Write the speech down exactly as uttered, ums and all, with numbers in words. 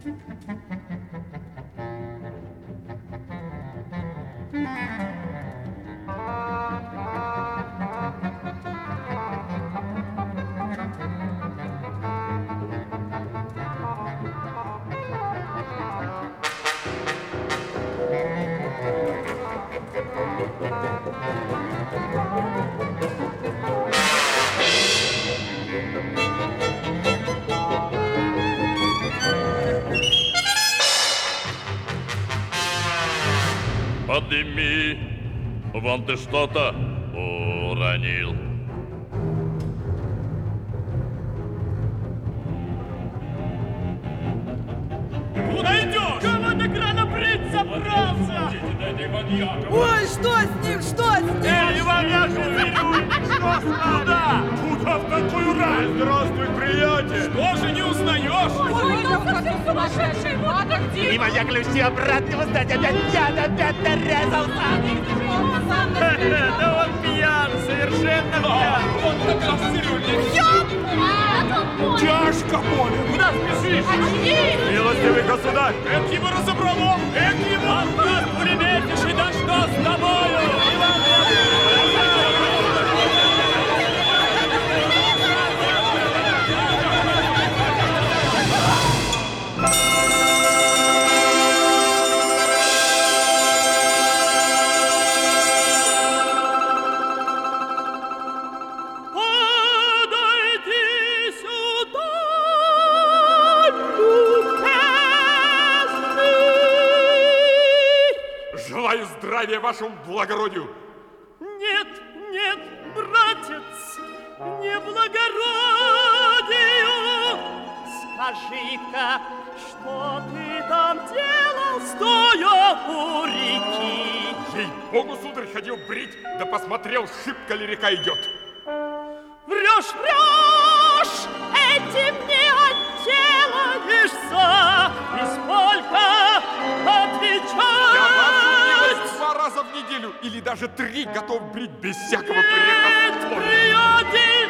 Подними, вон ты что-то уронил. Куда идешь? Кого на гранопред собрался? Ой, что с ним, что с ним? Эй, Иван Яковлевич, что с куда? Куда в такую рань? Здравствуй, приятель. Что же не узнаешь? Ой, я совсем сумасшедший, вот а где? Иван Яковлевич, все обратно узнать, опять пьян, опять нарезался. Да он пьян, совершенно пьян. Он как раз цирюльник. Пьян? Чашка болит. Куда спешишь? Очки! Милостивый государь! Эк его разобрало! Эк его! Антон, пулеметишь, и да что с тобою? Иван здравия вашему благородию! Нет, нет, братец, не благородию. Скажи-ка, что ты там делал, стоя у реки? Ей-богу, сударь, ходил брить, да посмотрел, шибко ли река идет. Врешь, врешь, этим не отделаешься, и сколько отвечать? Два раза в неделю или даже три готов брить без всякого Нет, прекословия. приятель!